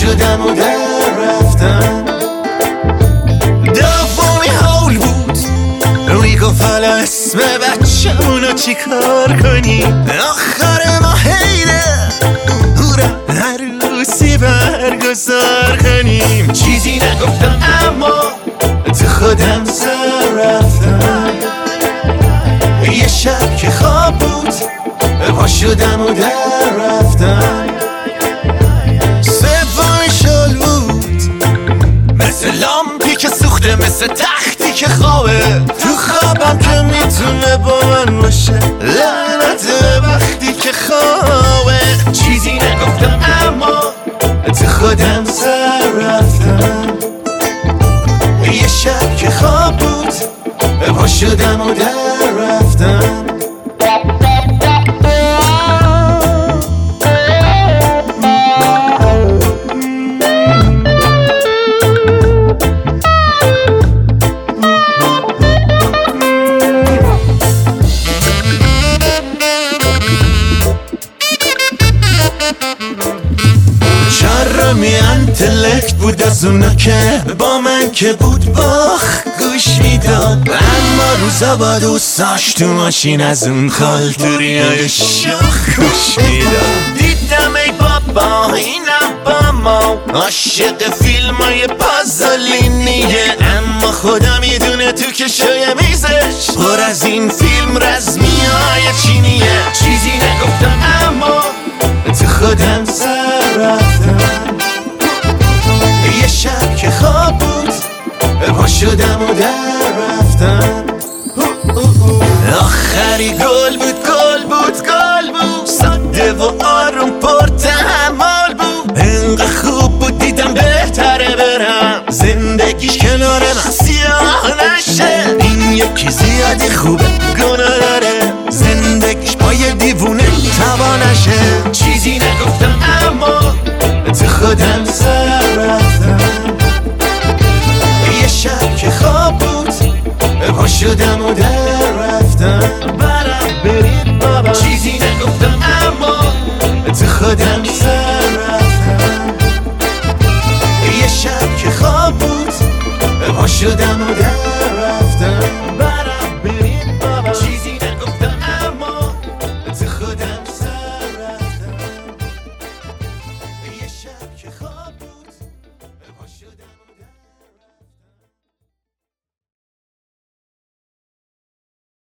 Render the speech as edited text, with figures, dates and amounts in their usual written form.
شدم و در رفتم. دومی حول بود میگفت اسم بچه‌مونو چی کار کنیم. آخر ما حیله هورا عروسی برگزار کنیم. چیزی نگفتم اما تو خودم سر رفتم. یه شب که خواب بود پا شدم و در رفتم. سومی شل بود مثل لامپی که سوخته، مثل تختی که خوابه تو خوابم که میتونه با من باشه. لعنت وقتی که خوابه. چیزی نگفتم اما تو خودم سر رفتم. یه شب که خواب بود پا شدم و در رفتم. چرمی انتلکت بود از اونا که با من که بود باخ گوش میداد. اما روزا با دوستاش تو ماشین از اون خالتوری های شاخ گوش میداد. دیدم ای بابا اینم با ما عاشق فیلم های پازلینیه. اما خدا میدونه تو کشوی میزش پر از این فیلم رزمی های چینیه. چیزی نگفتم اما تو خودم سر رفتم. یه شب که خواب بود پا شدم و در رفتم. آخری گل بود گل بود گل بود، ساده و آروم پر تحمل بود. انقدر خوب بود دیدم بهتره برم زندگیش کنار من سیاه نشه. این یکی زیادی خوبه گناه داره زندگیش با یه دیوونه تبا نشه. چیزی نگفتم اما تو خودم سر رفتم. یه شب که خواب بود پا شدم و در رفتم. برم برید بابا. چیزی نگفتم اما تو خودم سر